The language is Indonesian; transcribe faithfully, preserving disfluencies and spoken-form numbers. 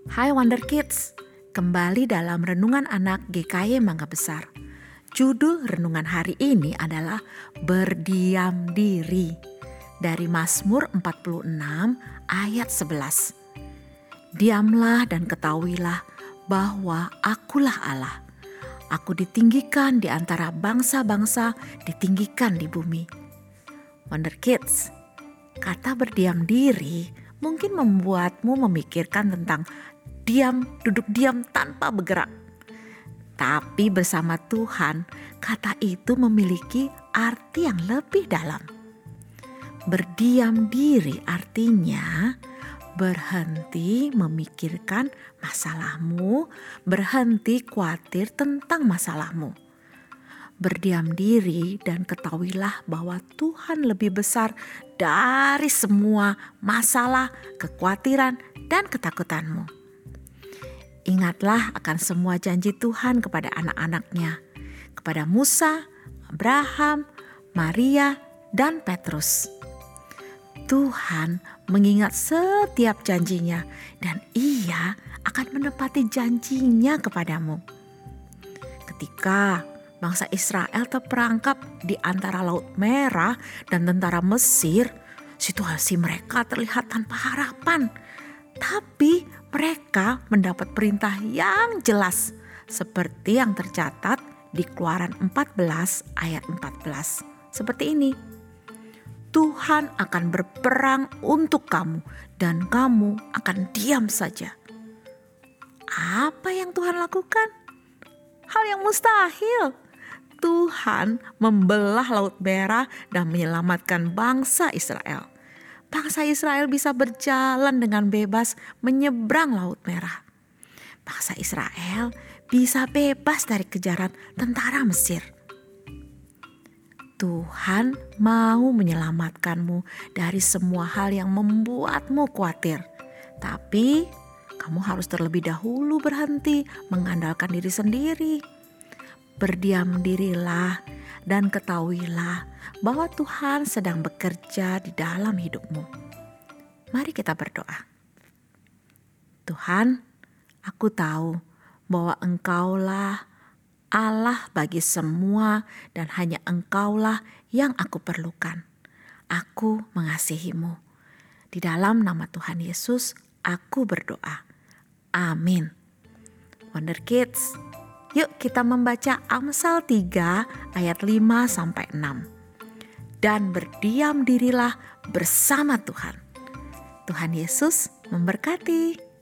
Hai Wonder Kids, kembali dalam Renungan Anak G K Y Mangga Besar. Judul renungan hari ini adalah Berdiam Diri dari Mazmur empat puluh enam ayat sebelas. Diamlah dan ketahuilah bahwa akulah Allah. Aku ditinggikan di antara bangsa-bangsa, ditinggikan di bumi. Wonder Kids, kata berdiam diri mungkin membuatmu memikirkan tentang diam, duduk diam tanpa bergerak. Tapi bersama Tuhan, kata itu memiliki arti yang lebih dalam. Berdiam diri artinya berhenti memikirkan masalahmu, berhenti khawatir tentang masalahmu. Berdiam diri dan ketahuilah bahwa Tuhan lebih besar dari semua masalah, kekhawatiran, dan ketakutanmu. Ingatlah akan semua janji Tuhan kepada anak-anaknya, kepada Musa, Abraham, Maria, dan Petrus. Tuhan mengingat setiap janjinya dan Ia akan menepati janjinya kepadamu. Ketika bangsa Israel terperangkap di antara Laut Merah dan tentara Mesir, situasi mereka terlihat tanpa harapan. Tapi mereka mendapat perintah yang jelas seperti yang tercatat di Keluaran empat belas ayat empat belas. Seperti ini. Tuhan akan berperang untuk kamu dan kamu akan diam saja. Apa yang Tuhan lakukan? Hal yang mustahil. Tuhan membelah Laut Merah dan menyelamatkan bangsa Israel. Bangsa Israel bisa berjalan dengan bebas menyeberang Laut Merah. Bangsa Israel bisa bebas dari kejaran tentara Mesir. Tuhan mau menyelamatkanmu dari semua hal yang membuatmu khawatir. Tapi kamu harus terlebih dahulu berhenti mengandalkan diri sendiri. Berdiam dirilah dan ketahuilah bahwa Tuhan sedang bekerja di dalam hidupmu. Mari kita berdoa. Tuhan, aku tahu bahwa Engkaulah Allah bagi semua dan hanya Engkaulah yang aku perlukan. Aku mengasihimu. Di dalam nama Tuhan Yesus, aku berdoa. Amin. Wonder Kids, yuk kita membaca Amsal tiga ayat lima sampai enam. Dan berdiam dirilah bersama Tuhan. Tuhan Yesus memberkati.